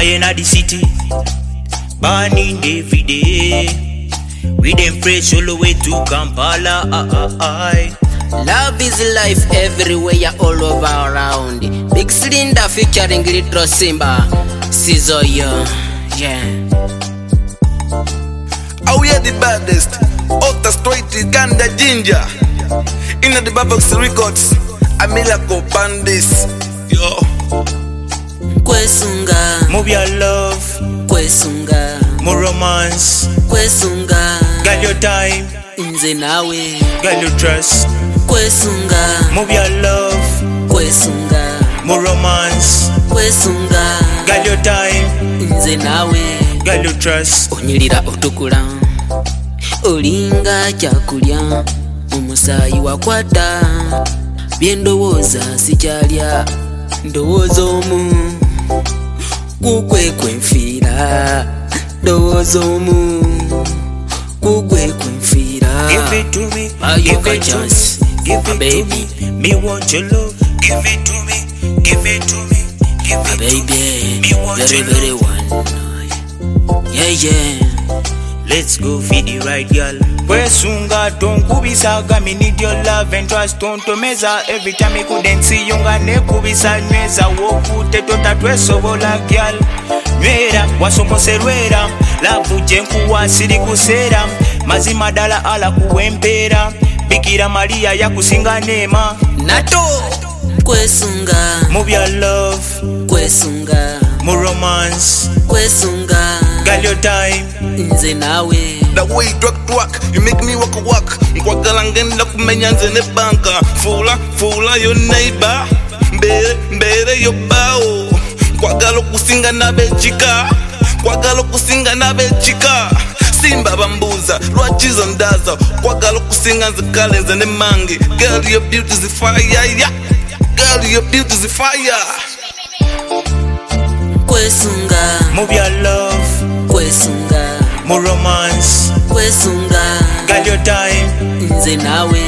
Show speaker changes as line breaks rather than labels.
in the city, burning every day. We them fresh all the way to Kampala.
Love is life everywhere, all over around. Big Cylinder featuring Little Simba, Sizo, yeah.
Oh yeah, the baddest. Outer straight Uganda ginger. Inna the Babox Records, Amila Bandis. Yo.
Kwesunga,
Move your love,
Kwesunga,
more romance.
Kwesunga,
Got your time,
nze nawe.
got your trust.
Kwesunga,
Move your love,
Kwesunga,
more romance.
Kwesunga,
Got your time,
nze nawe.
got your trust.
Onyirira otukula, olinga kyakulya, omusaayi wakwata. Byendowooza sikyalya, ndowooza omu, kukwe kwenfiira. Ndowooza omu, kukwe kwenfiira.
Give it to me,
Give
give
a
it to me,
chance,
give it to
baby.
me. Me want your love. Give it to me, give it to me, give it to
Baby,
me. Me want
very
your
very
love.
one. Yeah.
Let's go feed the right girl. Kwesunga tonkubisa, me need your love and trust. Tontomeza every time I couldn't see you nga nekubisa nyweza wokute totatwesobola girl. Nywera wasokoserwera lavu jenkuwa siri kusera mazima dala ala kuwempera Bikira Maria yakusinga neema
Nato Kwesunga,
move your love,
Kwesunga,
more romance.
Kwesunga,
Got your time,
nze nawe.
The way you work, you make me walk. Nkwagala ngenda kumenya nze ne banka. Fula your neighbor. Mbere yo bao. Nkwagala okusinga n'abekika. Nkwagala okusinga n'abekika. Simba bambuza, lwaki zo ndaza. Nkwagala okusinga nze kale nze ne mangi. Girl, your beauty's fire, yeah. Girl, your beauty's fire.
Kwesunga,
move your love,
Kwesunga,
more romance.
Kwesunga,
Got your time,
nze nawe.